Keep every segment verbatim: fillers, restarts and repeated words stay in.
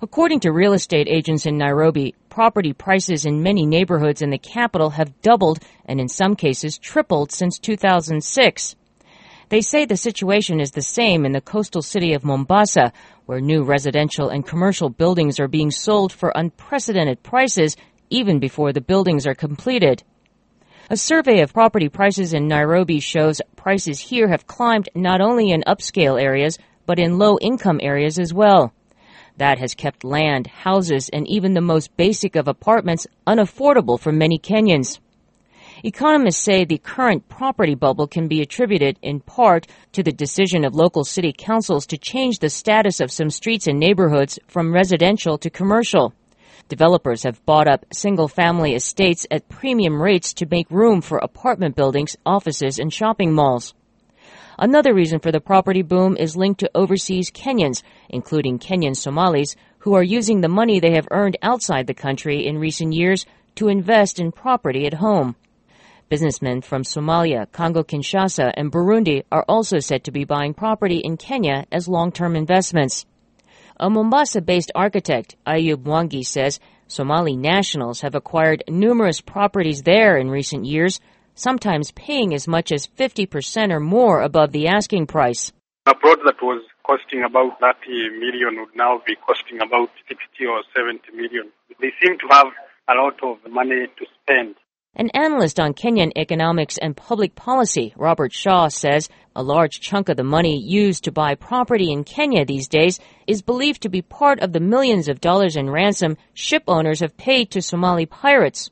According to real estate agents in Nairobi, property prices in many neighborhoods in the capital have doubled and in some cases tripled since two thousand six. They say the situation is the same in the coastal city of Mombasa, where new residential and commercial buildings are being sold for unprecedented prices even before the buildings are completed. A survey of property prices in Nairobi shows prices here have climbed not only in upscale areas, but in low-income areas as well. That has kept land, houses, and even the most basic of apartments unaffordable for many Kenyans. Economists say the current property bubble can be attributed in part to the decision of local city councils to change the status of some streets and neighborhoods from residential to commercial. Developers have bought up single-family estates at premium rates to make room for apartment buildings, offices, and shopping malls. Another reason for the property boom is linked to overseas Kenyans, including Kenyan Somalis, who are using the money they have earned outside the country in recent years to invest in property at home. Businessmen from Somalia, Congo-Kinshasa, and Burundi are also said to be buying property in Kenya as long-term investments. A Mombasa-based architect, Ayub Mwangi, says Somali nationals have acquired numerous properties there in recent years, sometimes paying as much as fifty percent or more above the asking price. A plot that was costing about thirty million would now be costing about sixty or seventy million. They seem to have a lot of money to spend. An analyst on Kenyan economics and public policy, Robert Shaw, says a large chunk of the money used to buy property in Kenya these days is believed to be part of the millions of dollars in ransom ship owners have paid to Somali pirates.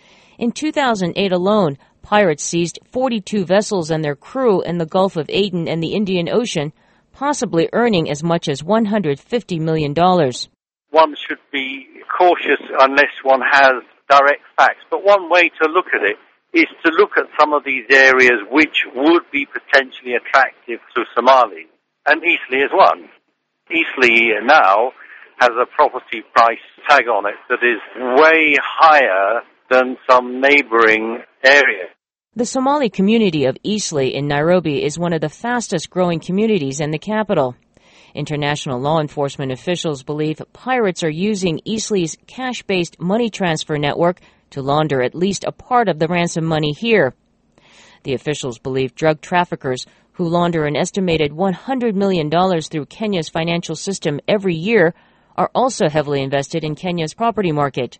In two thousand eight alone, pirates seized forty-two vessels and their crew in the Gulf of Aden and the Indian Ocean, possibly earning as much as one hundred fifty million dollars. One should be cautious unless one has direct facts, but one way to look at it is to look at some of these areas which would be potentially attractive to Somalis, and Eastleigh is one. Eastleigh now has a property price tag on it that is way higher than some neighbouring areas. The Somali community of Eastleigh in Nairobi is one of the fastest growing communities in the capital. International law enforcement officials believe pirates are using Eastleigh's cash-based money transfer network to launder at least a part of the ransom money here. The officials believe drug traffickers, who launder an estimated one hundred million dollars through Kenya's financial system every year, are also heavily invested in Kenya's property market.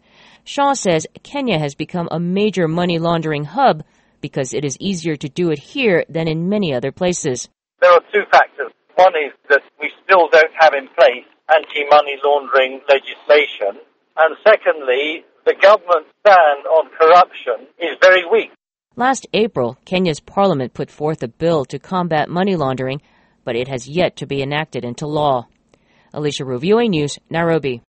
Shaw says Kenya has become a major money laundering hub because it is easier to do it here than in many other places. There are two factors. One is that we still don't have in place anti-money laundering legislation. And secondly, the government's stand on corruption is very weak. Last April, Kenya's parliament put forth a bill to combat money laundering, but it has yet to be enacted into law. Alicia Rovio, News, Nairobi.